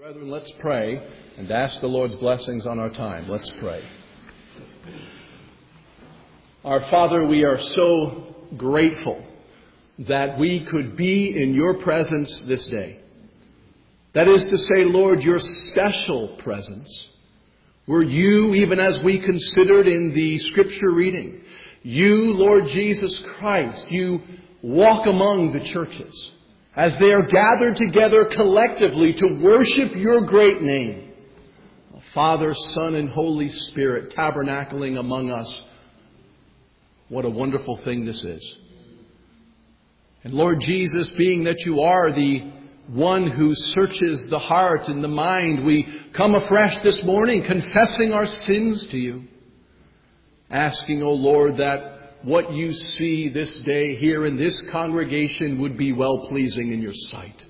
Brethren, let's pray and ask the Lord's blessings on our time. Let's pray. Our Father, we are so grateful that we could be in your presence this day. That is to say, Lord, your special presence. Were you, even as we considered in the scripture reading, you, Lord Jesus Christ, you walk among the churches as they are gathered together collectively to worship your great name. Father, Son, and Holy Spirit tabernacling among us. What a wonderful thing this is. And Lord Jesus, being that you are the one who searches the heart and the mind, we come afresh this morning confessing our sins to you. Asking, O Lord, that what you see this day here in this congregation would be well-pleasing in your sight.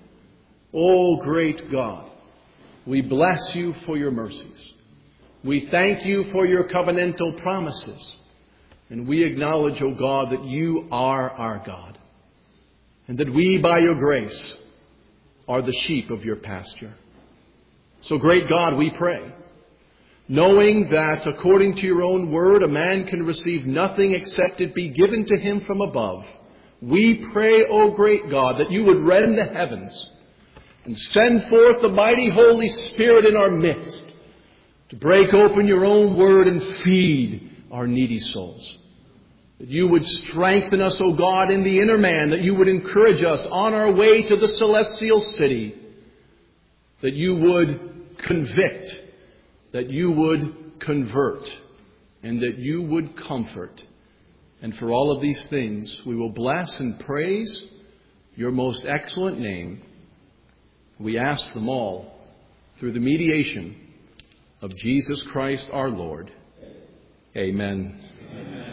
O great God, we bless you for your mercies. We thank you for your covenantal promises. And we acknowledge, O God, that you are our God. And that we, by your grace, are the sheep of your pasture. So, great God, we pray, knowing that according to your own word, a man can receive nothing except it be given to him from above. We pray, O great God, that you would rend the heavens and send forth the mighty Holy Spirit in our midst to break open your own word and feed our needy souls. That you would strengthen us, O God, in the inner man, that you would encourage us on our way to the celestial city, that you would convict, that you would convert, and that you would comfort. And for all of these things, we will bless and praise your most excellent name. We ask them all through the mediation of Jesus Christ our Lord. Amen. Amen.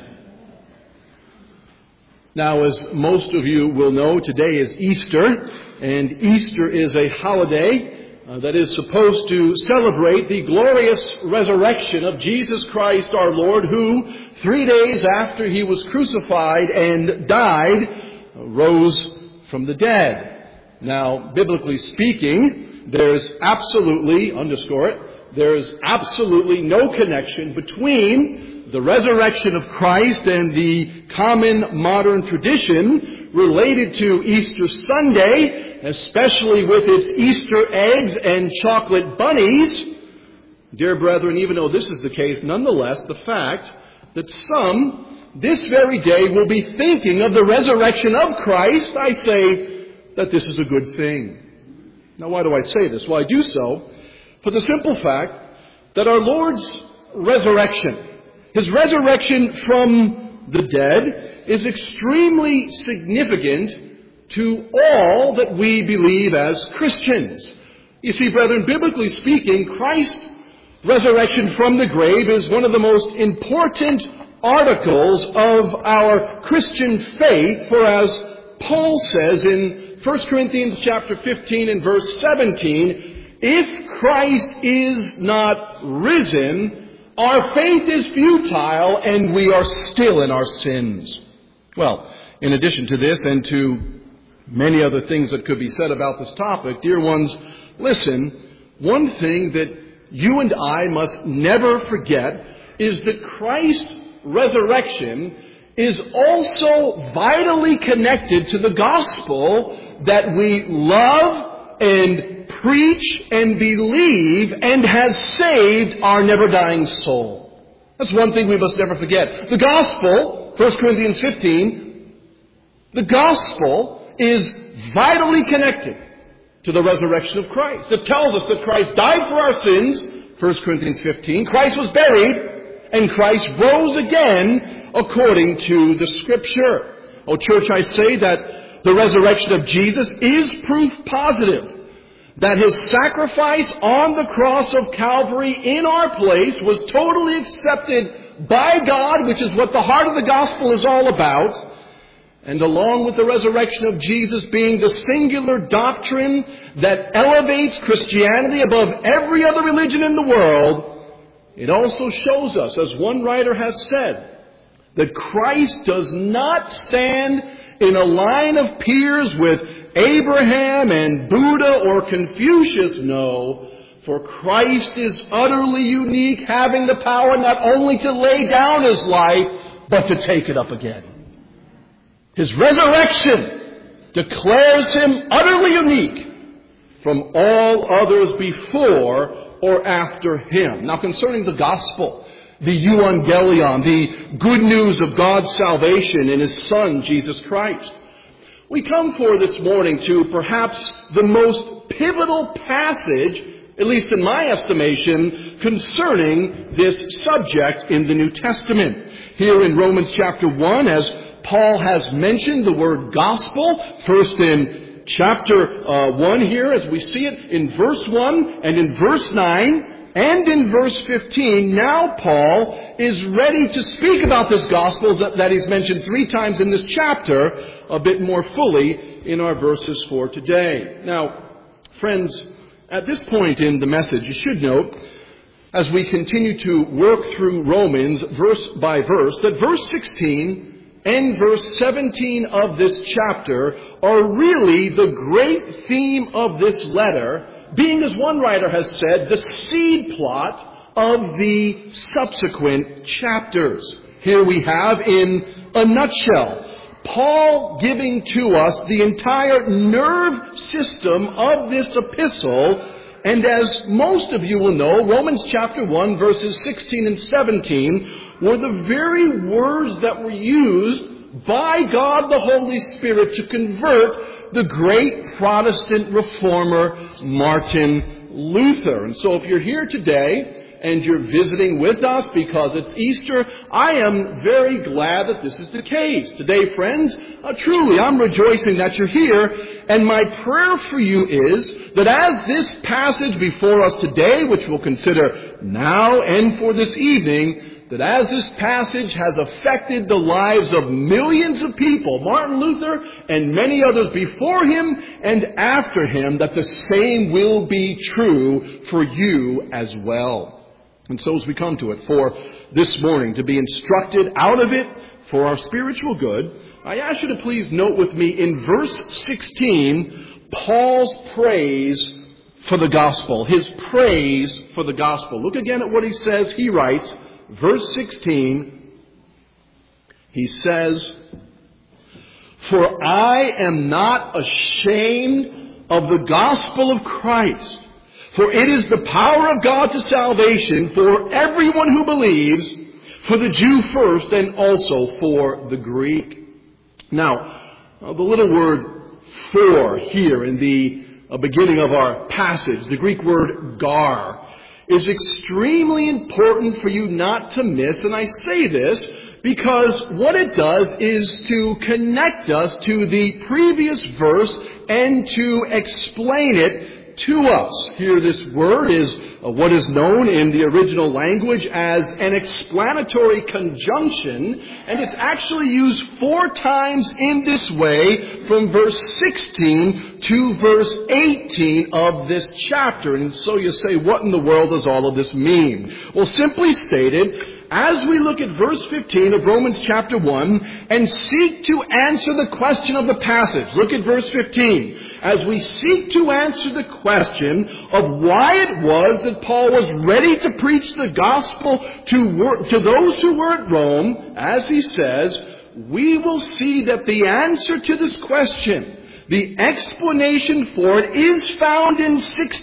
Now, as most of you will know, today is Easter, and Easter is a holiday that is supposed to celebrate the glorious resurrection of Jesus Christ our Lord, who 3 days after he was crucified and died, rose from the dead. Now, biblically speaking, there's absolutely, underscore it, there's absolutely no connection between the resurrection of Christ and the common modern tradition related to Easter Sunday, especially with its Easter eggs and chocolate bunnies. Dear brethren, even though this is the case, nonetheless, the fact that some this very day will be thinking of the resurrection of Christ, I say that this is a good thing. Now, why do I say this? Well, I do so for the simple fact that our Lord's resurrection, his resurrection from the dead, is extremely significant to all that we believe as Christians. You see, brethren, biblically speaking, Christ's resurrection from the grave is one of the most important articles of our Christian faith, for as Paul says in 1 Corinthians chapter 15 and verse 17, if Christ is not risen, our faith is futile and we are still in our sins. Well, in addition to this and to many other things that could be said about this topic, dear ones, listen, one thing that you and I must never forget is that Christ's resurrection is also vitally connected to the gospel that we love and preach and believe and has saved our never-dying soul. That's one thing we must never forget. The gospel, 1 Corinthians 15, the gospel is vitally connected to the resurrection of Christ. It tells us that Christ died for our sins, 1 Corinthians 15. Christ was buried, and Christ rose again according to the Scripture. Oh, church, I say that the resurrection of Jesus is proof positive that his sacrifice on the cross of Calvary in our place was totally accepted by God, which is what the heart of the gospel is all about. And along with the resurrection of Jesus being the singular doctrine that elevates Christianity above every other religion in the world, it also shows us, as one writer has said, that Christ does not stand in a line of peers with Abraham and Buddha or Confucius. No, for Christ is utterly unique, having the power not only to lay down His life, but to take it up again. His resurrection declares Him utterly unique from all others before or after Him. Now, concerning the gospel, the euangelion, the good news of God's salvation in His Son, Jesus Christ, we come for this morning to perhaps the most pivotal passage, at least in my estimation, concerning this subject in the New Testament. Here in Romans chapter 1, as Paul has mentioned the word gospel, first in chapter 1 here, as we see it in verse 1 and in verse 9 and in verse 15. Now Paul is ready to speak about this gospel that he's mentioned 3 times in this chapter a bit more fully in our verses for today. Now, friends, at this point in the message, you should note, as we continue to work through Romans verse by verse, that verse 16 and verse 17 of this chapter are really the great theme of this letter, being, as one writer has said, the seed plot of the subsequent chapters. Here we have, in a nutshell, Paul giving to us the entire nerve system of this epistle. And as most of you will know, Romans chapter 1, verses 16 and 17 were the very words that were used by God the Holy Spirit to convert the great Protestant reformer Martin Luther. And so if you're here today and you're visiting with us because it's Easter, I am very glad that this is the case. Today, friends, truly, I'm rejoicing that you're here. And my prayer for you is that as this passage before us today, which we'll consider now and for this evening, that as this passage has affected the lives of millions of people, Martin Luther and many others before him and after him, that the same will be true for you as well. And so as we come to it for this morning, to be instructed out of it for our spiritual good, I ask you to please note with me in verse 16, Paul's praise for the gospel. His praise for the gospel. Look again at what he says. He writes, verse 16, he says, "For I am not ashamed of the gospel of Christ, for it is the power of God to salvation for everyone who believes, for the Jew first and also for the Greek." Now, the little word "for" here in the beginning of our passage, the Greek word "gar," is extremely important for you not to miss. And I say this because what it does is to connect us to the previous verse and to explain it to us. Here this word is what is known in the original language as an explanatory conjunction, and it's actually used 4 times in this way from verse 16 to verse 18 of this chapter. And so you say, what in the world does all of this mean? Well, simply stated, as we look at verse 15 of Romans chapter 1 and seek to answer the question of the passage, look at verse 15. As we seek to answer the question of why it was that Paul was ready to preach the gospel to those who were at Rome, as he says, we will see that the answer to this question, the explanation for it, is found in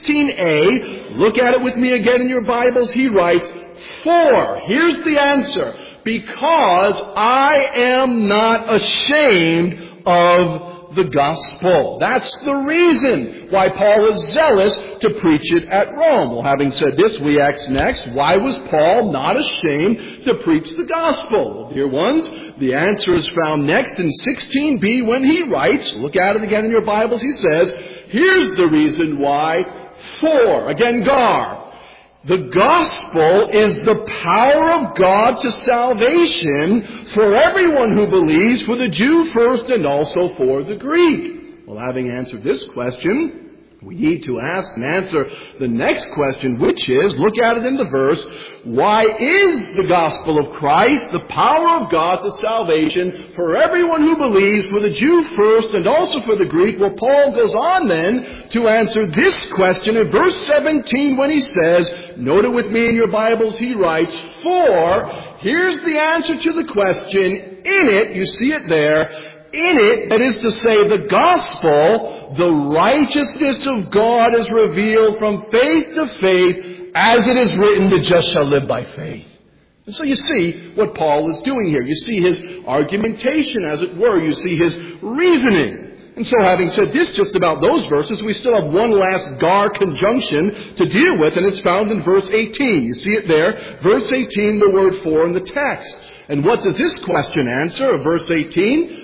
16a. Look at it with me again in your Bibles. He writes, "For," here's the answer, "because I am not ashamed of the gospel." That's the reason why Paul is zealous to preach it at Rome. Well, having said this, we ask next, why was Paul not ashamed to preach the gospel? Well, dear ones, the answer is found next in 16b when he writes, look at it again in your Bibles, he says, here's the reason why. "For," again, gar, "the gospel is the power of God to salvation for everyone who believes, for the Jew first and also for the Greek." Well, having answered this question, We need to ask and answer the next question, which is, look at it in the verse, why is the gospel of Christ the power of God to salvation for everyone who believes, for the Jew first and also for the Greek? Well, Paul goes on then to answer this question in verse 17 when he says, note it with me in your Bibles, he writes, for, here's the answer to the question, in it, you see it there, in it, that is to say, the gospel, the righteousness of God is revealed from faith to faith, as it is written, the just shall live by faith. And so you see what Paul is doing here. You see his argumentation, as it were. You see his reasoning. And so having said this just about those verses, we still have one last gar conjunction to deal with, and it's found in verse 18. You see it there. Verse 18, the word for in the text. And what does this question answer of verse 18?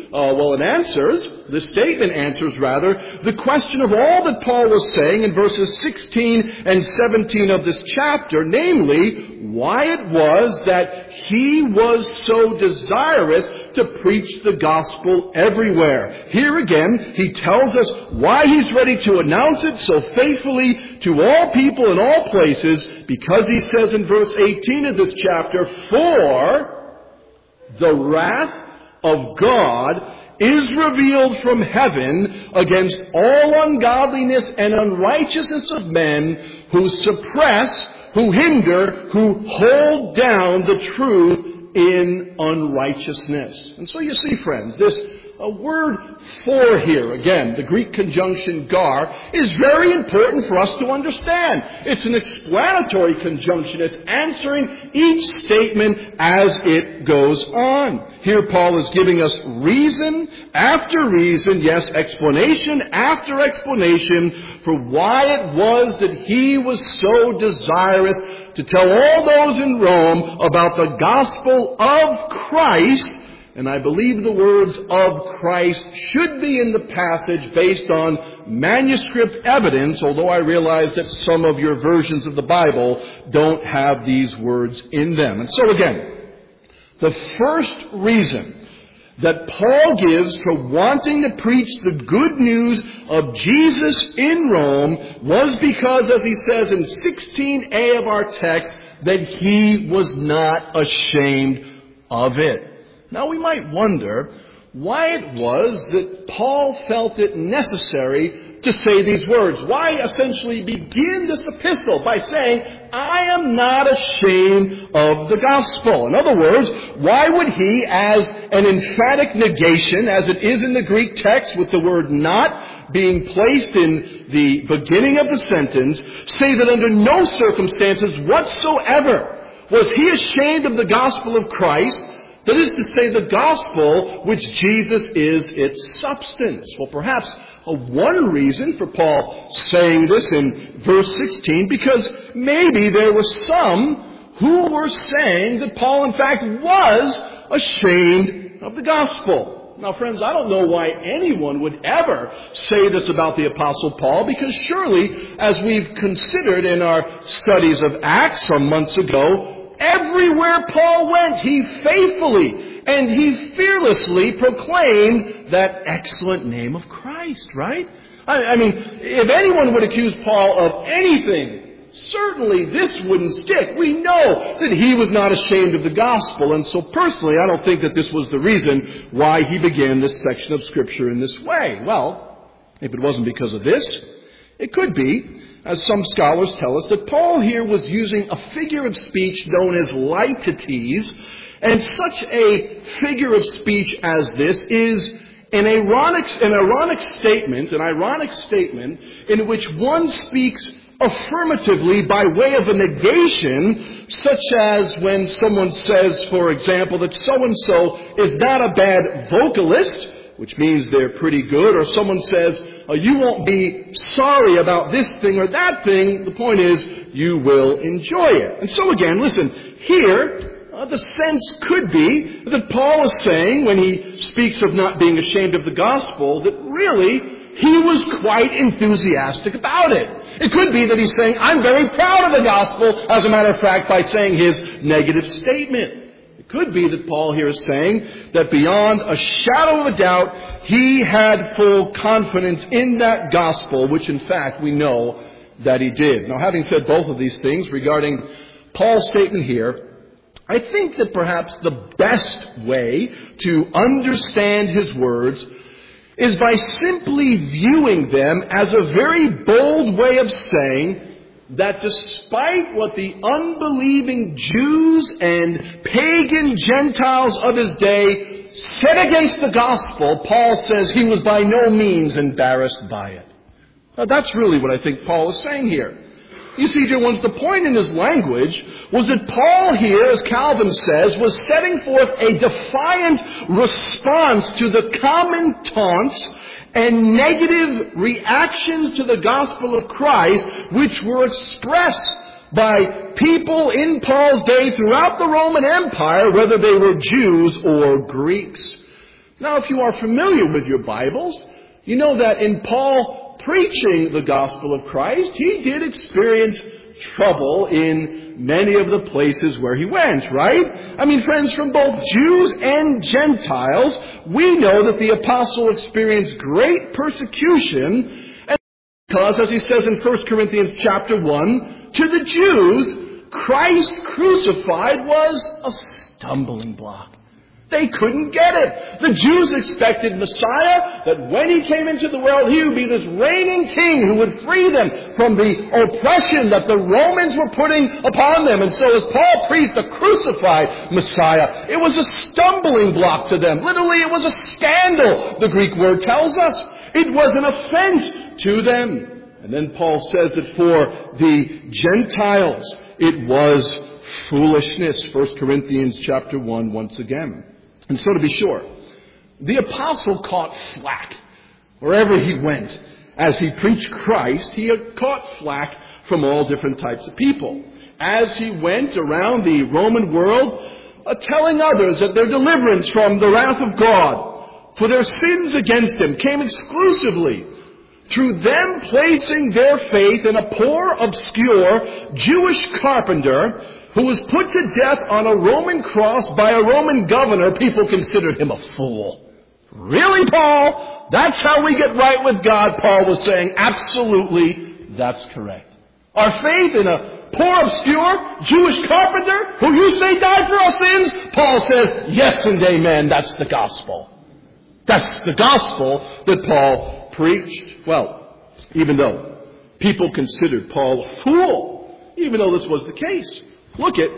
This statement answers rather, the question of all that Paul was saying in verses 16 and 17 of this chapter, namely, why it was that he was so desirous to preach the gospel everywhere. Here again, he tells us why he's ready to announce it so faithfully to all people in all places, because he says in verse 18 of this chapter, for the wrath of God is revealed from heaven against all ungodliness and unrighteousness of men who suppress, who hinder, who hold down the truth in unrighteousness. And so you see, friends, this word for here, again, the Greek conjunction gar, is very important for us to understand. It's an explanatory conjunction. It's answering each statement as it goes on. Here Paul is giving us reason after reason, yes, explanation after explanation for why it was that he was so desirous to tell all those in Rome about the gospel of Christ. And I believe the words of Christ should be in the passage based on manuscript evidence, although I realize that some of your versions of the Bible don't have these words in them. And so again, the first reason that Paul gives for wanting to preach the good news of Jesus in Rome was because, as he says in 16a of our text, that he was not ashamed of it. Now we might wonder why it was that Paul felt it necessary to say these words. Why essentially begin this epistle by saying, I am not ashamed of the gospel. In other words, why would he, as an emphatic negation, as it is in the Greek text with the word not being placed in the beginning of the sentence, say that under no circumstances whatsoever was he ashamed of the gospel of Christ? That is to say, the gospel, which Jesus is its substance. Well, perhaps one reason for Paul saying this in verse 16, because maybe there were some who were saying that Paul, in fact, was ashamed of the gospel. Now, friends, I don't know why anyone would ever say this about the Apostle Paul, because surely, as we've considered in our studies of Acts some months ago, everywhere Paul went, he faithfully and he fearlessly proclaimed that excellent name of Christ, right? I mean, if anyone would accuse Paul of anything, certainly this wouldn't stick. We know that he was not ashamed of the gospel, and so personally, I don't think that this was the reason why he began this section of Scripture in this way. Well, if it wasn't because of this, it could be, as some scholars tell us, that Paul here was using a figure of speech known as litetes, and such a figure of speech as this is an ironic statement in which one speaks affirmatively by way of a negation, such as when someone says, for example, that so-and-so is not a bad vocalist, which means they're pretty good, or someone says, you won't be sorry about this thing or that thing. The point is, you will enjoy it. And so again, listen, here, the sense could be that Paul is saying, when he speaks of not being ashamed of the gospel, that really he was quite enthusiastic about it. It could be that he's saying, I'm very proud of the gospel, as a matter of fact, by saying his negative statement. It could be that Paul here is saying that beyond a shadow of a doubt, he had full confidence in that gospel, which in fact we know that he did. Now, having said both of these things regarding Paul's statement here, I think that perhaps the best way to understand his words is by simply viewing them as a very bold way of saying that despite what the unbelieving Jews and pagan Gentiles of his day said against the gospel, Paul says he was by no means embarrassed by it. Now, that's really what I think Paul is saying here. You see, dear ones, the point in his language was that Paul here, as Calvin says, was setting forth a defiant response to the common taunts and negative reactions to the gospel of Christ, which were expressed by people in Paul's day throughout the Roman Empire, whether they were Jews or Greeks. Now, if you are familiar with your Bibles, you know that in Paul preaching the gospel of Christ, he did experience trouble in many of the places where he went, right? I mean, friends, from both Jews and Gentiles, we know that the apostle experienced great persecution, and because, as he says in 1 Corinthians chapter 1, to the Jews, Christ crucified was a stumbling block. They couldn't get it. The Jews expected Messiah, that when he came into the world, he would be this reigning king who would free them from the oppression that the Romans were putting upon them. And so as Paul preached the crucified Messiah, it was a stumbling block to them. Literally, it was a scandal, the Greek word tells us. It was an offense to them. And then Paul says that for the Gentiles, it was foolishness. 1 Corinthians chapter 1 once again. And so to be sure, the apostle caught flack wherever he went. As he preached Christ, he caught flack from all different types of people. As he went around the Roman world, telling others that their deliverance from the wrath of God for their sins against him came exclusively through them placing their faith in a poor, obscure Jewish carpenter who was put to death on a Roman cross by a Roman governor. People considered him a fool. Really, Paul? That's how we get right with God, Paul was saying. Absolutely, that's correct. Our faith in a poor, obscure Jewish carpenter who you say died for our sins? Paul says, yes and amen, that's the gospel. That's the gospel that Paul preached. Well, even though people considered Paul a fool, even though this was the case. Look at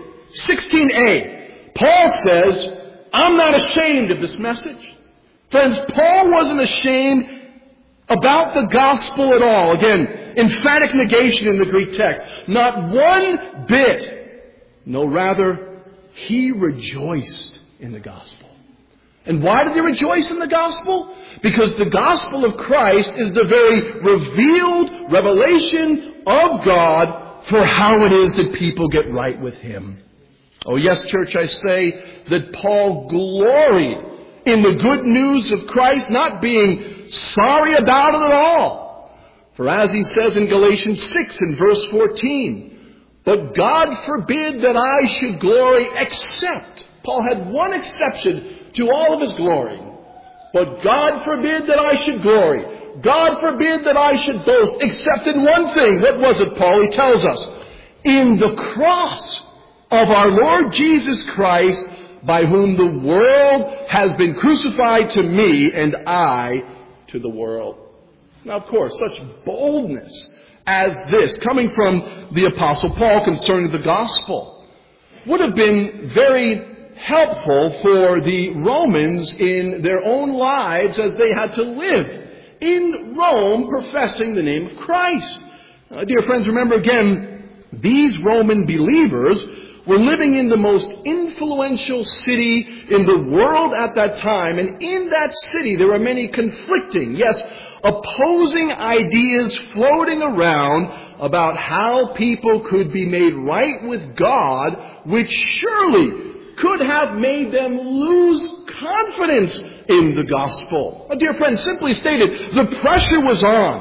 16a. Paul says, I'm not ashamed of this message. Friends, Paul wasn't ashamed about the gospel at all. Again, emphatic negation in the Greek text. Not one bit. No, rather, he rejoiced in the gospel. And why did he rejoice in the gospel? Because the gospel of Christ is the very revealed revelation of God for how it is that people get right with him. Oh yes, church, I say that Paul gloried in the good news of Christ, not being sorry about it at all. For as he says in Galatians 6 and verse 14, but God forbid that I should glory except, Paul had one exception to all of his glorying, but God forbid that I should glory. God forbid that I should boast, except in one thing. What was it, Paul? He tells us, in the cross of our Lord Jesus Christ, by whom the world has been crucified to me and I to the world. Now, of course, such boldness as this, coming from the Apostle Paul concerning the gospel, would have been very helpful for the Romans in their own lives as they had to live in Rome professing the name of Christ. Dear friends, remember again, these Roman believers were living in the most influential city in the world at that time. And in that city there were many conflicting, yes, opposing ideas floating around about how people could be made right with God, which surely could have made them lose confidence in the gospel. Dear friends, simply stated, the pressure was on.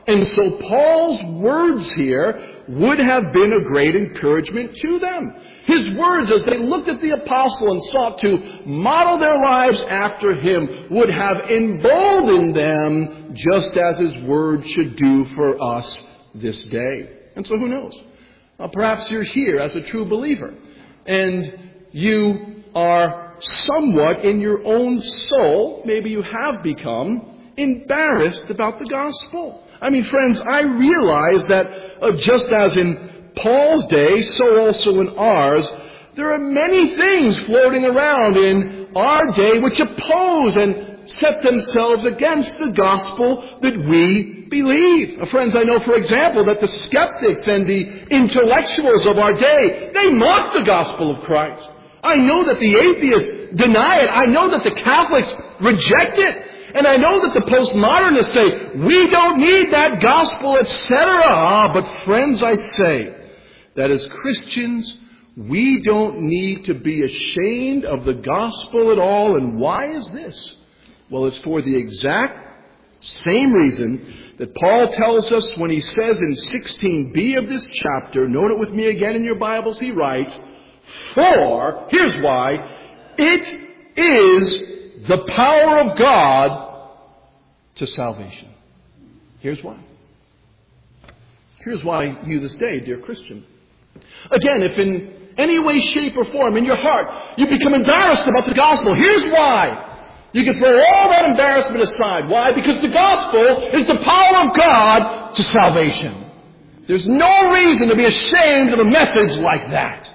And so Paul's words here would have been a great encouragement to them. His words, as they looked at the apostle and sought to model their lives after him, would have emboldened them just as his word should do for us this day. And so who knows? Perhaps you're here as a true believer, and you are somewhat in your own soul, maybe you have become embarrassed about the gospel. I mean, friends, I realize that just as in Paul's day, so also in ours, there are many things floating around in our day which oppose and set themselves against the gospel that we believe. Friends, I know, for example, that the skeptics and the intellectuals of our day, they mock the gospel of Christ. I know that the atheists deny it. I know that the Catholics reject it. And I know that the postmodernists say, we don't need that gospel, etc. But friends, I say that as Christians, we don't need to be ashamed of the gospel at all. And why is this? Well, it's for the exact same reason that Paul tells us when he says in 16b of this chapter, note it with me again in your Bibles, he writes, for, here's why, it is the power of God to salvation. Here's why. Here's why you this day, dear Christian. Again, if in any way, shape, or form in your heart you become embarrassed about the gospel, here's why. You can throw all that embarrassment aside. Why? Because the gospel is the power of God to salvation. There's no reason to be ashamed of a message like that.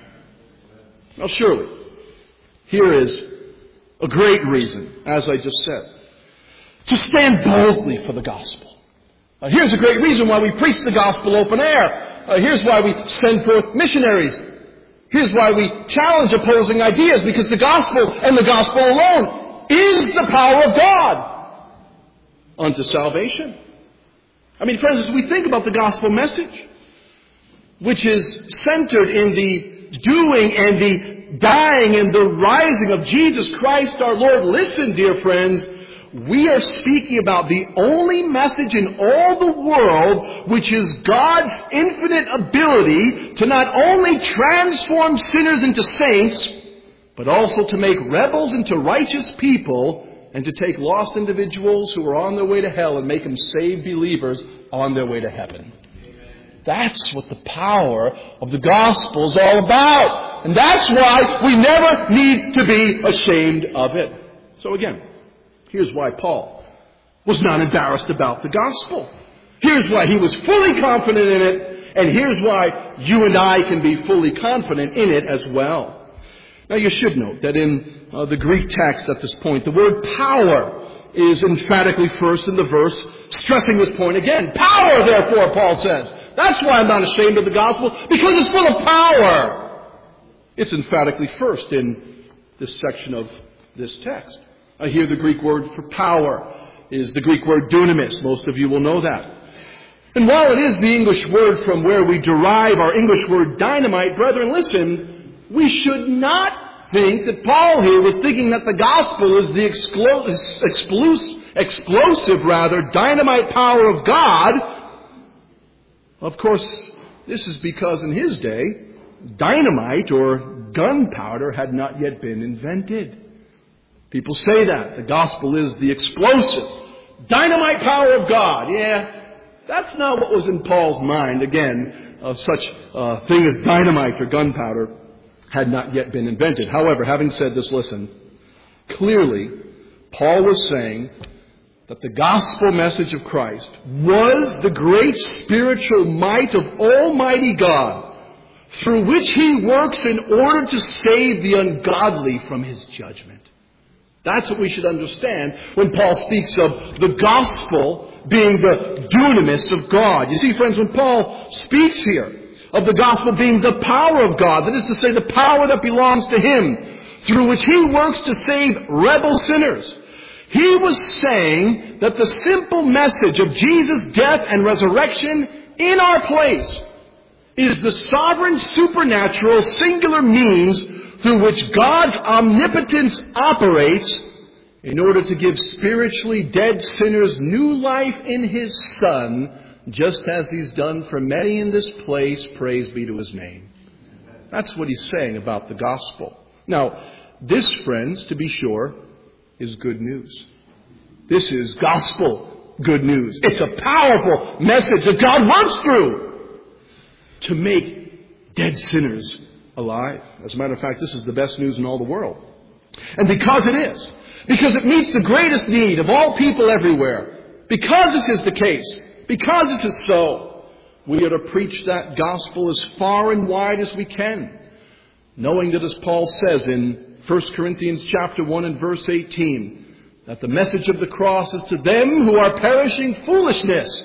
Now surely, here is a great reason, as I just said, to stand boldly for the gospel. Here's a great reason why we preach the gospel open air. Here's why we send forth missionaries. Here's why we challenge opposing ideas, because the gospel and the gospel alone is the power of God unto salvation. I mean, friends, as we think about the gospel message, which is centered in the doing and the dying and the rising of Jesus Christ our Lord, listen, dear friends, we are speaking about the only message in all the world which is God's infinite ability to not only transform sinners into saints, but also to make rebels into righteous people and to take lost individuals who are on their way to hell and make them saved believers on their way to heaven. That's what the power of the gospel is all about. And that's why we never need to be ashamed of it. So again, here's why Paul was not embarrassed about the gospel. Here's why he was fully confident in it. And here's why you and I can be fully confident in it as well. Now you should note that in the Greek text at this point, the word power is emphatically first in the verse, stressing this point again. Power, therefore, Paul says. That's why I'm not ashamed of the gospel, because it's full of power. It's emphatically first in this section of this text. Here the Greek word for power is the Greek word dunamis. Most of you will know that. And while it is the English word from where we derive our English word dynamite, brethren, listen, we should not think that Paul here was thinking that the gospel is the explosive dynamite power of God. Of course, this is because in his day, dynamite or gunpowder had not yet been invented. People say that. The gospel is the explosive, dynamite power of God. Yeah, that's not what was in Paul's mind. Again, such a thing as dynamite or gunpowder had not yet been invented. However, having said this, listen. Clearly, Paul was saying that the gospel message of Christ was the great spiritual might of Almighty God, through which He works in order to save the ungodly from His judgment. That's what we should understand when Paul speaks of the gospel being the dunamis of God. You see, friends, when Paul speaks here of the gospel being the power of God, that is to say, the power that belongs to Him, through which He works to save rebel sinners, he was saying that the simple message of Jesus' death and resurrection in our place is the sovereign, supernatural, singular means through which God's omnipotence operates in order to give spiritually dead sinners new life in His Son, just as He's done for many in this place. Praise be to His name. That's what He's saying about the gospel. Now, this, friends, to be sure, is good news. This is gospel good news. It's a powerful message that God works through to make dead sinners alive. As a matter of fact, this is the best news in all the world. And because it is, because it meets the greatest need of all people everywhere, because this is the case, because this is so, we are to preach that gospel as far and wide as we can, knowing that, as Paul says in 1 Corinthians chapter 1 and verse 18, that the message of the cross is to them who are perishing foolishness.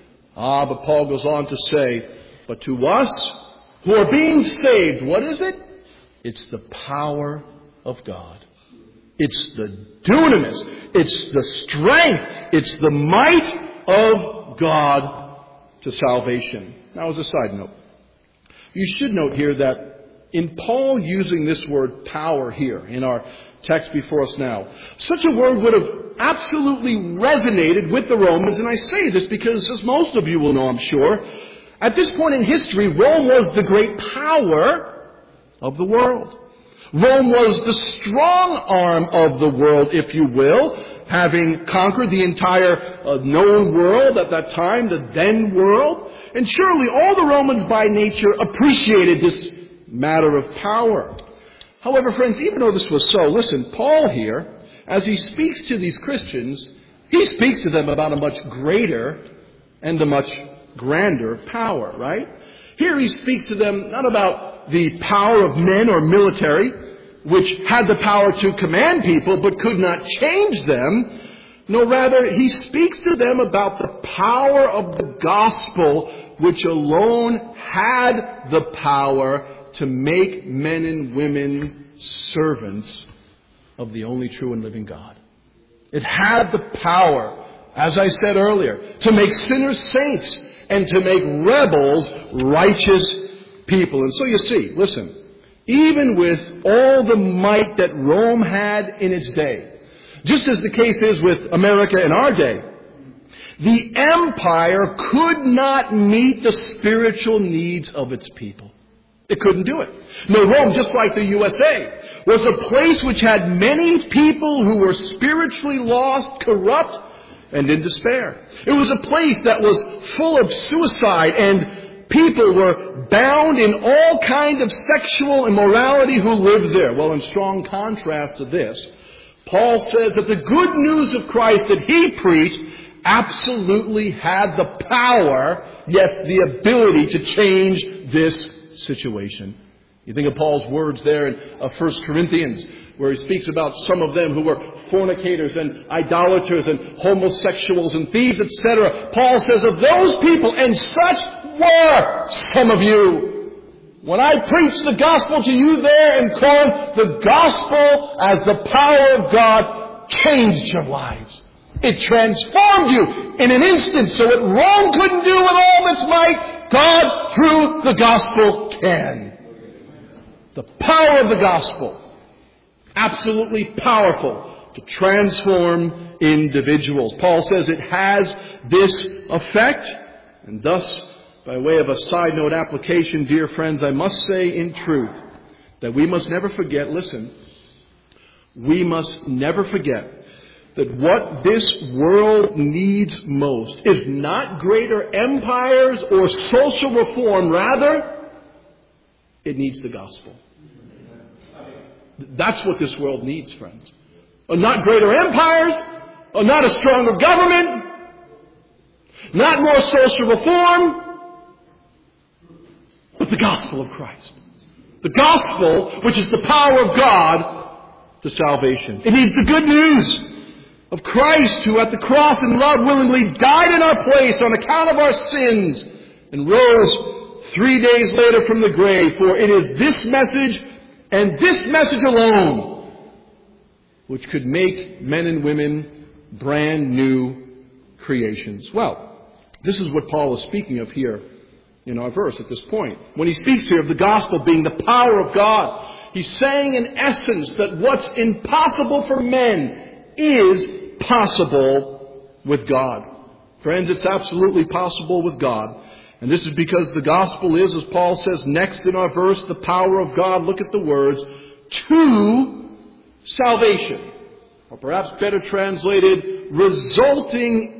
But Paul goes on to say, but to us who are being saved, what is it? It's the power of God. It's the dunamis. It's the strength. It's the might of God to salvation. Now, as a side note, you should note here that in Paul using this word power here in our text before us now, such a word would have absolutely resonated with the Romans. And I say this because, as most of you will know, I'm sure, at this point in history, Rome was the great power of the world. Rome was the strong arm of the world, if you will, having conquered the entire known world at that time, the then world. And surely all the Romans by nature appreciated this matter of power. However, friends, even though this was so, listen, Paul here, as he speaks to these Christians, he speaks to them about a much greater and a much grander power, right? Here he speaks to them not about the power of men or military, which had the power to command people but could not change them. No, rather, he speaks to them about the power of the gospel, which alone had the power to make men and women servants of the only true and living God. It had the power, as I said earlier, to make sinners saints and to make rebels righteous people. And so you see, listen, even with all the might that Rome had in its day, just as the case is with America in our day, the empire could not meet the spiritual needs of its people. It couldn't do it. No, Rome, just like the USA, was a place which had many people who were spiritually lost, corrupt, and in despair. It was a place that was full of suicide, and people were bound in all kind of sexual immorality who lived there. Well, in strong contrast to this, Paul says that the good news of Christ that he preached absolutely had the power, yes, the ability to change this situation. You think of Paul's words there in 1 Corinthians, where he speaks about some of them who were fornicators and idolaters and homosexuals and thieves, etc. Paul says of those people, and such were some of you. When I preached the gospel to you there in Corinth, the gospel as the power of God changed your lives. It transformed you in an instant. So what Rome couldn't do with all its might, God through the gospel can. The power of the gospel, absolutely powerful to transform individuals. Paul says it has this effect, and thus, by way of a side note application, dear friends, I must say in truth that we must never forget, listen, we must never forget that what this world needs most is not greater empires or social reform. Rather, it needs the gospel. That's what this world needs, friends. Not greater empires, or not a stronger government, not more social reform, but the gospel of Christ. The gospel, which is the power of God to salvation. It needs the good news of Christ, who at the cross in love willingly died in our place on account of our sins and rose 3 days later from the grave. For it is this message and this message alone which could make men and women brand new creations. Well, this is what Paul is speaking of here in our verse at this point. When he speaks here of the gospel being the power of God, he's saying in essence that what's impossible for men is possible with God. Friends, it's absolutely possible with God. And this is because the gospel is, as Paul says next in our verse, the power of God. Look at the words, to salvation. Or perhaps better translated, resulting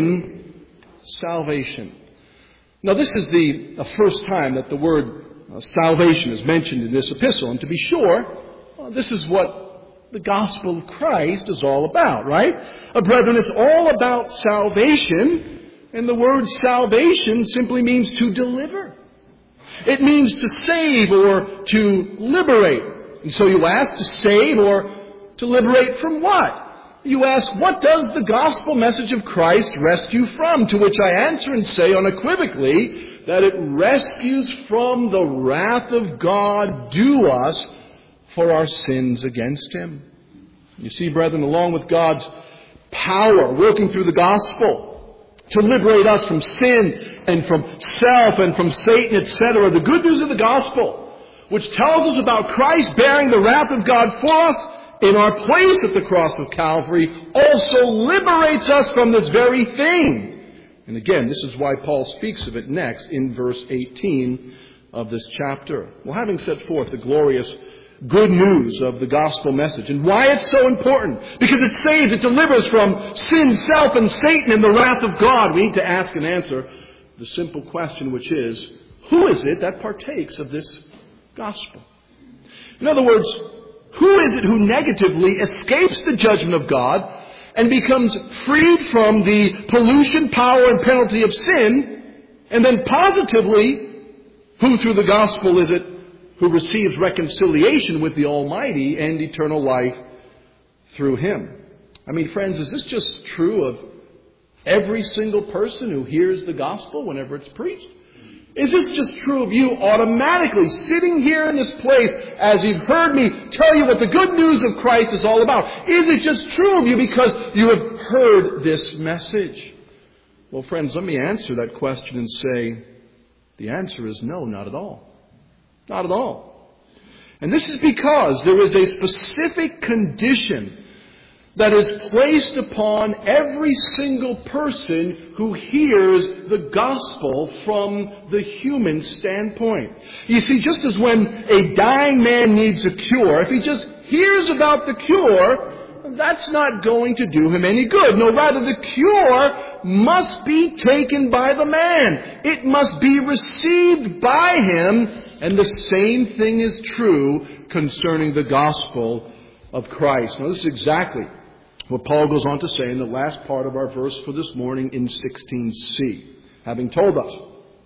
in salvation. Now this is the first time that the word salvation is mentioned in this epistle. And to be sure, this is what the gospel of Christ is all about, right? Brethren, it's all about salvation. And the word salvation simply means to deliver. It means to save or to liberate. And so you ask, to save or to liberate from what? You ask, what does the gospel message of Christ rescue from? To which I answer and say unequivocally that it rescues from the wrath of God due us for our sins against Him. You see, brethren, along with God's power working through the gospel to liberate us from sin and from self and from Satan, etc., the good news of the gospel, which tells us about Christ bearing the wrath of God for us in our place at the cross of Calvary, also liberates us from this very thing. And again, this is why Paul speaks of it next in verse 18 of this chapter. Well, having set forth the glorious good news of the gospel message and why it's so important, because it saves, it delivers from sin, self, and Satan and the wrath of God, we need to ask and answer the simple question, which is, who is it that partakes of this gospel? In other words, who is it who negatively escapes the judgment of God and becomes freed from the pollution, power, and penalty of sin, and then positively, who through the gospel is it who receives reconciliation with the Almighty and eternal life through Him? I mean, friends, is this just true of every single person who hears the gospel whenever it's preached? Is this just true of you automatically sitting here in this place as you've heard me tell you what the good news of Christ is all about? Is it just true of you because you have heard this message? Well, friends, let me answer that question and say the answer is no, not at all. Not at all. And this is because there is a specific condition that is placed upon every single person who hears the gospel from the human standpoint. You see, just as when a dying man needs a cure, if he just hears about the cure, that's not going to do him any good. No, rather, the cure must be taken by the man. It must be received by him. And the same thing is true concerning the gospel of Christ. Now, this is exactly what Paul goes on to say in the last part of our verse for this morning in 16c. Having told us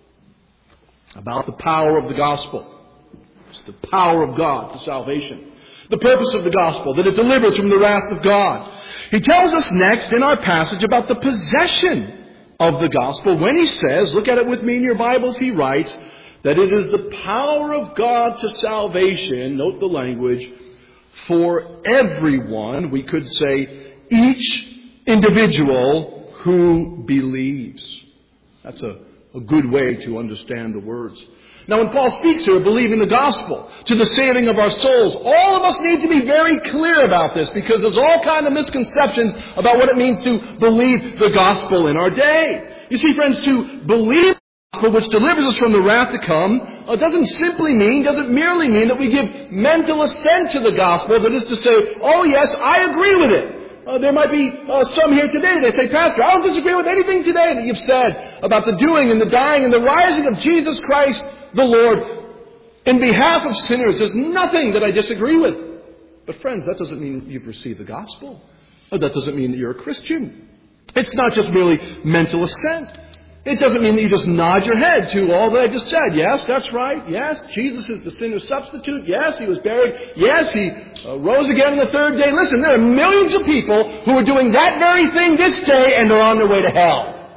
about the power of the gospel. It's the power of God to salvation. The purpose of the gospel, that it delivers from the wrath of God. He tells us next in our passage about the possession of the gospel when he says, look at it with me in your Bibles, he writes, that it is the power of God to salvation, note the language, for everyone, we could say each individual who believes. That's a good way to understand the words. Now when Paul speaks here of believing the gospel to the saving of our souls, all of us need to be very clear about this because there's all kinds of misconceptions about what it means to believe the gospel in our day. You see, friends, to believe gospel which delivers us from the wrath to come doesn't merely mean that we give mental assent to the gospel. That is to say, oh yes, I agree with it. There might be some here today, they say, Pastor, I don't disagree with anything today that you've said about the doing and the dying and the rising of Jesus Christ the Lord in behalf of sinners. There's nothing that I disagree with. But friends, that doesn't mean you've received the gospel. That doesn't mean that you're a Christian. It's not just merely mental assent. It doesn't mean that you just nod your head to all that I just said. Yes, that's right. Yes, Jesus is the sinner's substitute. Yes, He was buried. Yes, He rose again on the third day. Listen, there are millions of people who are doing that very thing this day and they're on their way to hell.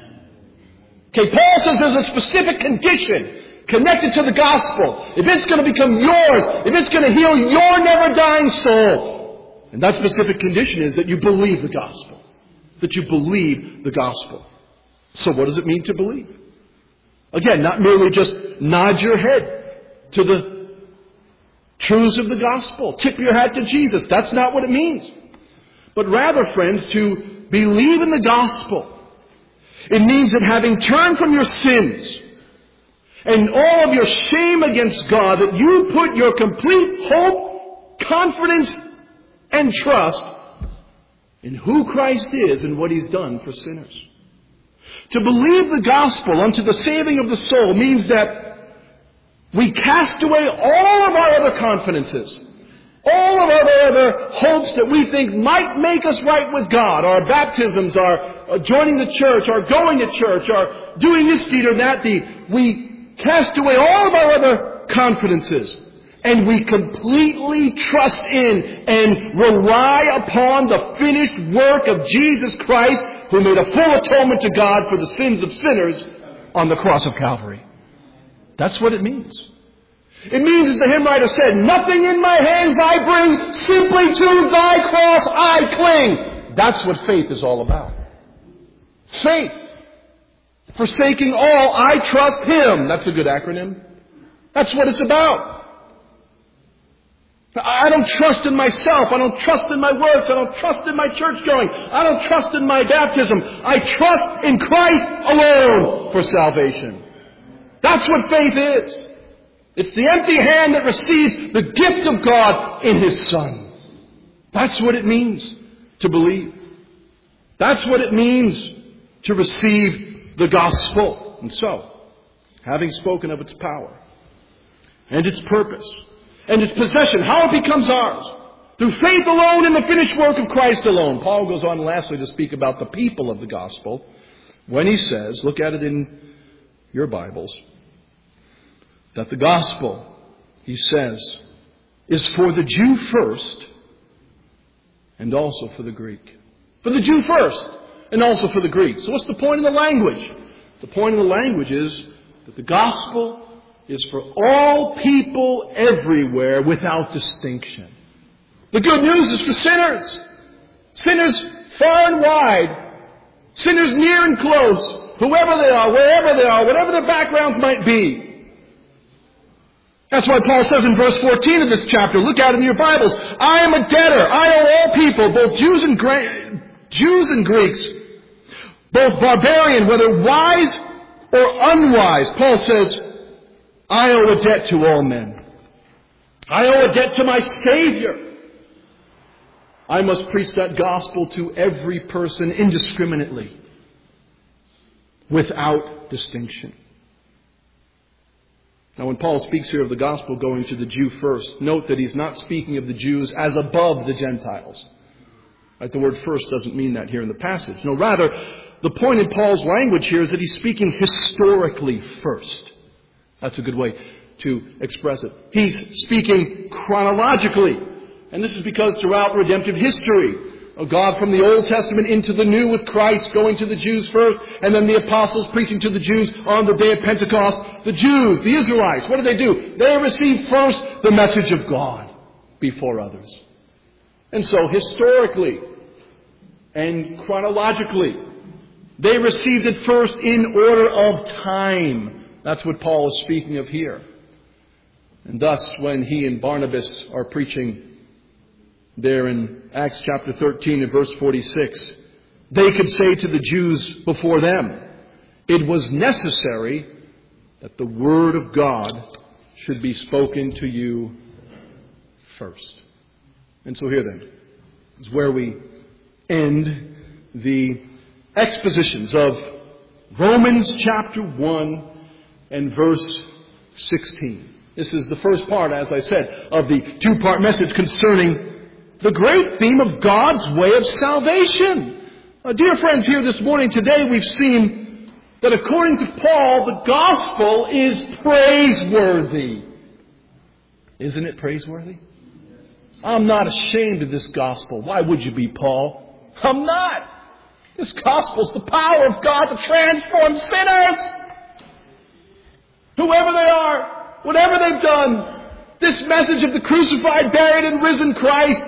Okay, Paul says there's a specific condition connected to the gospel. If it's going to become yours, if it's going to heal your never-dying soul, and that specific condition is that you believe the gospel. That you believe the gospel. So what does it mean to believe? Again, not merely just nod your head to the truths of the gospel. Tip your hat to Jesus. That's not what it means. but rather, friends, to believe in the gospel. It means that having turned from your sins and all of your shame against God, that you put your complete hope, confidence, and trust in who Christ is and what He's done for sinners. To believe the gospel unto the saving of the soul means that we cast away all of our other confidences, all of our other hopes that we think might make us right with God, our baptisms, our joining the church, our going to church, our doing this deed or that deed. We cast away all of our other confidences, and we completely trust in and rely upon the finished work of Jesus Christ, who made a full atonement to God for the sins of sinners on the cross of Calvary. That's what it means. It means, as the hymn writer said, nothing in my hands I bring, simply to thy cross I cling. That's what faith is all about. Faith. Forsaking all, I trust Him. That's a good acronym. That's what it's about. I don't trust in myself. I don't trust in my works. I don't trust in my church going. I don't trust in my baptism. I trust in Christ alone for salvation. That's what faith is. It's the empty hand that receives the gift of God in His Son. That's what it means to believe. That's what it means to receive the gospel. And so, having spoken of its power and its purpose and its possession, how it becomes ours, through faith alone in the finished work of Christ alone. Paul goes on lastly to speak about the people of the gospel when he says, look at it in your Bibles, that the gospel, he says, is for the Jew first and also for the Greek. For the Jew first and also for the Greek. So what's the point of the language? The point of the language is that the gospel is for all people everywhere without distinction. The good news is for sinners. Sinners far and wide. Sinners near and close. Whoever they are, wherever they are, whatever their backgrounds might be. That's why Paul says in verse 14 of this chapter, look at it in your Bibles, I am a debtor. I owe all people, both Jews and Greeks, both barbarian, whether wise or unwise. Paul says, I owe a debt to all men. I owe a debt to my Savior. I must preach that gospel to every person indiscriminately, without distinction. Now, when Paul speaks here of the gospel going to the Jew first, note that he's not speaking of the Jews as above the Gentiles. Right? The word first doesn't mean that here in the passage. No, rather, the point in Paul's language here is that he's speaking historically first. That's a good way to express it. He's speaking chronologically. And this is because throughout redemptive history, God from the Old Testament into the New with Christ going to the Jews first, and then the apostles preaching to the Jews on the day of Pentecost. The Jews, the Israelites, what do? They receive first the message of God before others. And so historically and chronologically, they received it first in order of time. That's what Paul is speaking of here. And thus, when he and Barnabas are preaching there in Acts chapter 13 and verse 46, they could say to the Jews before them, it was necessary that the Word of God should be spoken to you first. And so here then is where we end the expositions of Romans chapter 1 and verse 16. This is the first part, as I said, of the two-part message concerning the great theme of God's way of salvation. Dear friends, here this morning, today we've seen that according to Paul, the gospel is praiseworthy. Isn't it praiseworthy? I'm not ashamed of this gospel. Why would you be, Paul? I'm not. This gospel is the power of God to transform sinners. Whoever they are, whatever they've done, this message of the crucified, buried, and risen Christ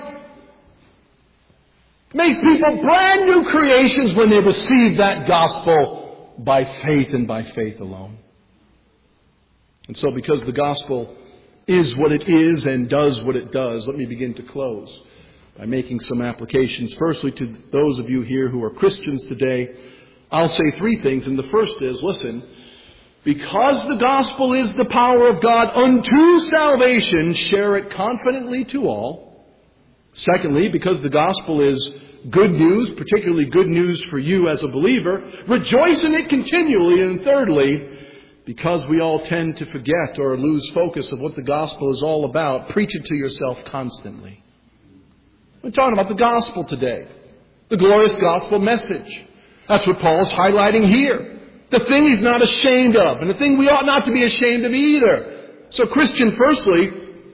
makes people brand new creations when they receive that gospel by faith and by faith alone. And so because the gospel is what it is and does what it does, let me begin to close by making some applications. Firstly, to those of you here who are Christians today, I'll say three things. And the first is, listen, because the gospel is the power of God unto salvation, share it confidently to all. Secondly, because the gospel is good news, particularly good news for you as a believer, rejoice in it continually. And thirdly, because we all tend to forget or lose focus of what the gospel is all about, preach it to yourself constantly. We're talking about the gospel today, the glorious gospel message. That's what Paul's highlighting here. The thing he's not ashamed of, and the thing we ought not to be ashamed of either. So, Christian, firstly,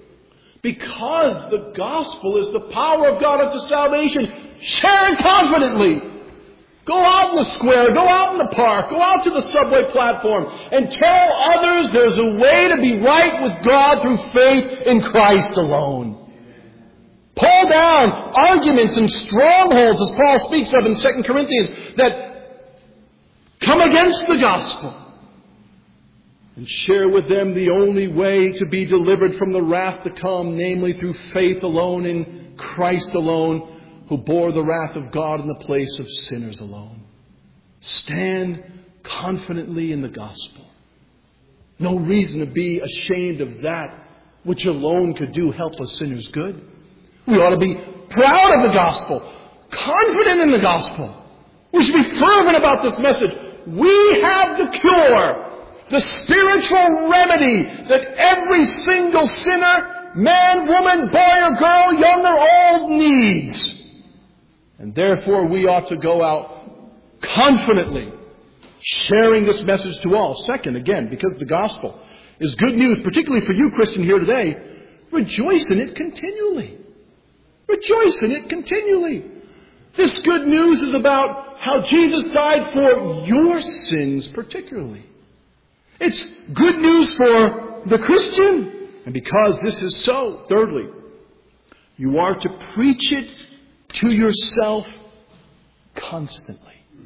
because the gospel is the power of God unto salvation, share it confidently. Go out in the square, go out in the park, go out to the subway platform, and tell others there's a way to be right with God through faith in Christ alone. Pull down arguments and strongholds, as Paul speaks of in 2 Corinthians, that come against the gospel. And share with them the only way to be delivered from the wrath to come, namely through faith alone in Christ alone, who bore the wrath of God in the place of sinners alone. Stand confidently in the gospel. No reason to be ashamed of that which alone could do helpless sinners good. We ought to be proud of the gospel, confident in the gospel. We should be fervent about this message. We have the cure, the spiritual remedy that every single sinner, man, woman, boy or girl, young or old, needs. And therefore we ought to go out confidently, sharing this message to all. Second, again, because the gospel is good news, particularly for you, Christian, here today, rejoice in it continually. Rejoice in it continually. This good news is about how Jesus died for your sins particularly. It's good news for the Christian. And because this is so, thirdly, you are to preach it to yourself constantly.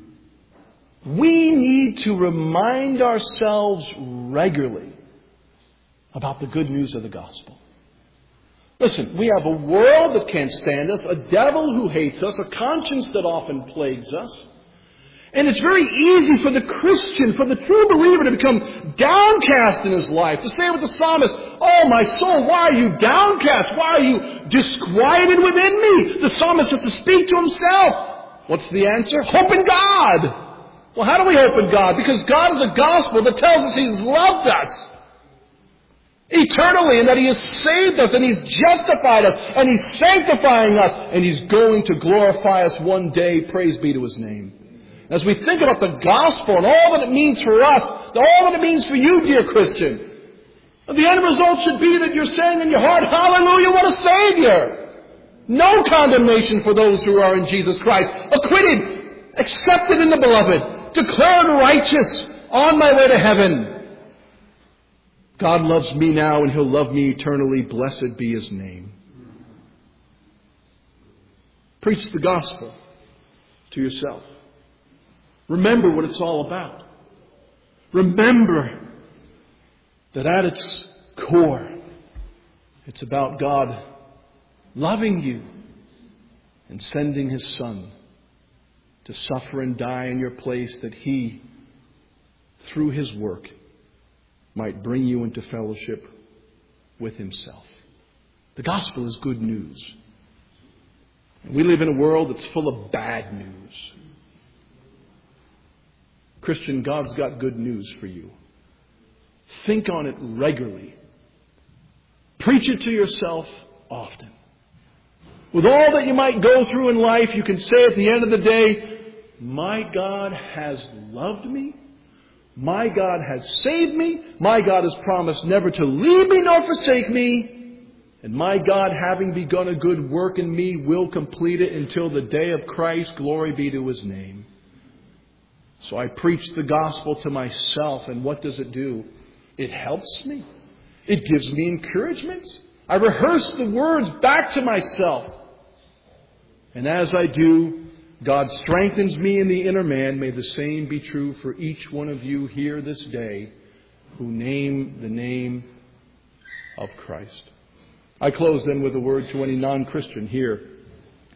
We need to remind ourselves regularly about the good news of the gospel. Listen, we have a world that can't stand us, a devil who hates us, a conscience that often plagues us. And it's very easy for the Christian, for the true believer, to become downcast in his life. To say with the psalmist, "Oh, my soul, why are you downcast? Why are you disquieted within me?" The psalmist has to speak to himself. What's the answer? Hope in God. Well, how do we hope in God? Because God is a gospel that tells us He's loved us eternally, and that He has saved us, and He's justified us, and He's sanctifying us, and He's going to glorify us one day. Praise be to His name. As we think about the gospel and all that it means for us, all that it means for you, dear Christian, the end result should be that you're saying in your heart, "Hallelujah, what a Savior!" No condemnation for those who are in Jesus Christ. Acquitted, accepted in the Beloved, declared righteous, on my way to heaven. God loves me now, and He'll love me eternally. Blessed be His name. Preach the gospel to yourself. Remember what it's all about. Remember that at its core, it's about God loving you and sending His Son to suffer and die in your place, that He, through His work, might bring you into fellowship with Himself. The gospel is good news. And we live in a world that's full of bad news. Christian, God's got good news for you. Think on it regularly. Preach it to yourself often. With all that you might go through in life, you can say at the end of the day, "My God has loved me. My God has saved me. My God has promised never to leave me nor forsake me. And my God, having begun a good work in me, will complete it until the day of Christ. Glory be to His name." So I preach the gospel to myself, and what does it do? It helps me. It gives me encouragement. I rehearse the words back to myself. And as I do, God strengthens me in the inner man. May the same be true for each one of you here this day who name the name of Christ. I close then with a word to any non-Christian here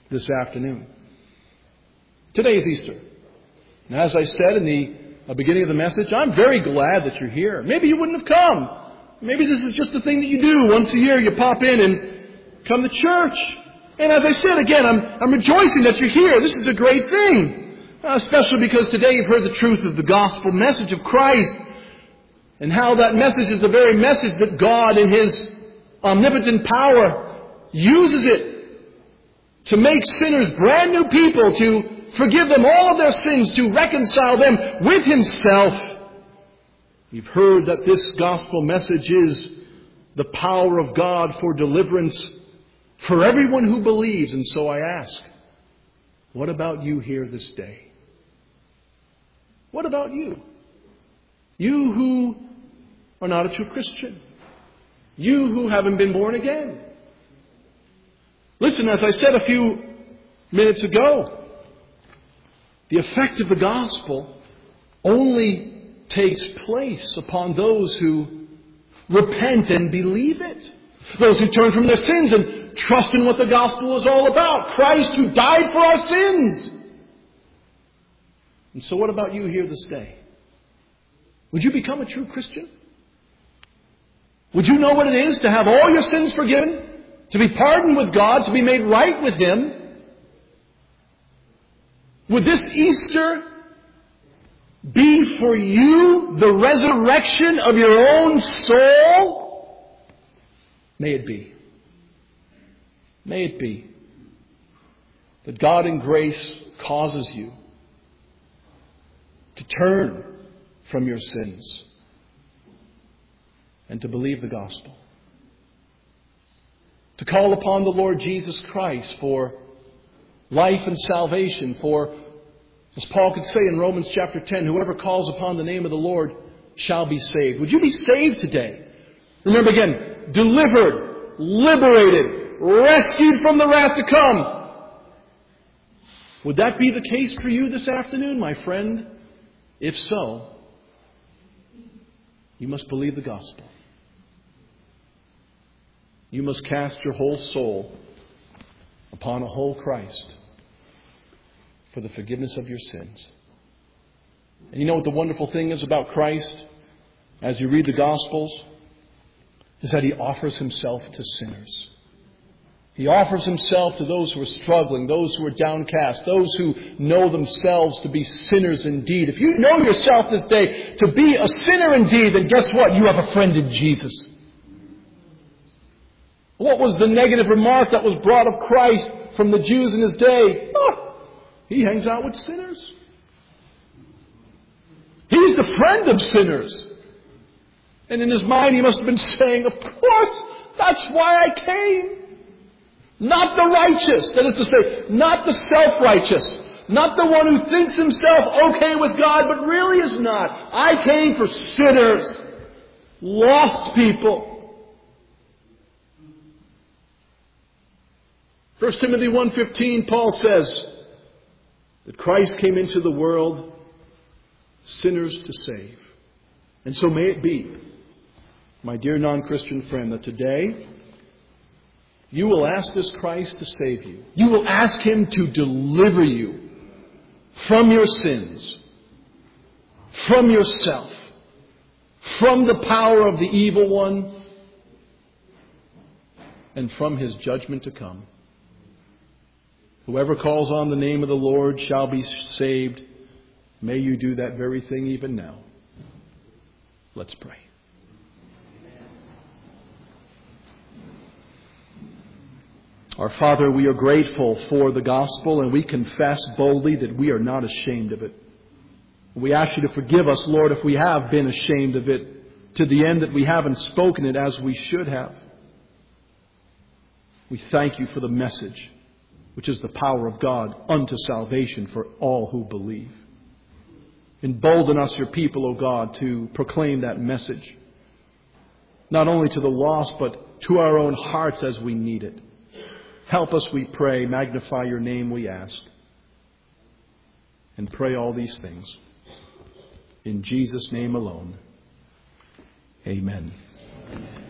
this afternoon. Today is Easter. And as I said in the beginning of the message, I'm very glad that you're here. Maybe you wouldn't have come. Maybe this is just a thing that you do. Once a year you pop in and come to church. And as I said again, I'm rejoicing that you're here. This is a great thing. Especially because today you've heard the truth of the gospel message of Christ. And how that message is the very message that God in His omnipotent power uses it to make sinners brand new people, to forgive them all of their sins, to reconcile them with Himself. We've heard that this gospel message is the power of God for deliverance for everyone who believes. And so I ask, what about you here this day? What about you? You who are not a true Christian. You who haven't been born again. Listen, as I said a few minutes ago, the effect of the gospel only takes place upon those who repent and believe it. Those who turn from their sins and trust in what the gospel is all about. Christ who died for our sins. And so what about you here this day? Would you become a true Christian? Would you know what it is to have all your sins forgiven? To be pardoned with God? To be made right with Him? Would this Easter be for you the resurrection of your own soul? May it be. May it be that God in grace causes you to turn from your sins and to believe the gospel. To call upon the Lord Jesus Christ for life and salvation, for, as Paul could say in Romans chapter 10, whoever calls upon the name of the Lord shall be saved. Would you be saved today? Remember again, delivered, liberated, rescued from the wrath to come. Would that be the case for you this afternoon, my friend? If so, you must believe the gospel. You must cast your whole soul upon a whole Christ for the forgiveness of your sins. And you know what the wonderful thing is about Christ as you read the Gospels? Is that He offers Himself to sinners. He offers Himself to those who are struggling, those who are downcast, those who know themselves to be sinners indeed. If you know yourself this day to be a sinner indeed, then guess what? You have a friend in Jesus. What was the negative remark that was brought of Christ from the Jews in His day? Oh, He hangs out with sinners. He's the friend of sinners. And in his mind he must have been saying, of course, that's why I came. Not the righteous, that is to say, not the self-righteous, not the one who thinks himself okay with God, but really is not. I came for sinners, lost people. 1 Timothy 1:15, Paul says that Christ came into the world sinners to save. And so may it be, my dear non-Christian friend, that today you will ask this Christ to save you. You will ask Him to deliver you from your sins, from yourself, from the power of the evil one, and from his judgment to come. Whoever calls on the name of the Lord shall be saved. May you do that very thing even now. Let's pray. Our Father, we are grateful for the gospel, and we confess boldly that we are not ashamed of it. We ask you to forgive us, Lord, if we have been ashamed of it, to the end that we haven't spoken it as we should have. We thank you for the message, which is the power of God unto salvation for all who believe. Embolden us, your people, O God, to proclaim that message, not only to the lost, but to our own hearts as we need it. Help us, we pray. Magnify your name, we ask. And pray all these things in Jesus' name alone. Amen.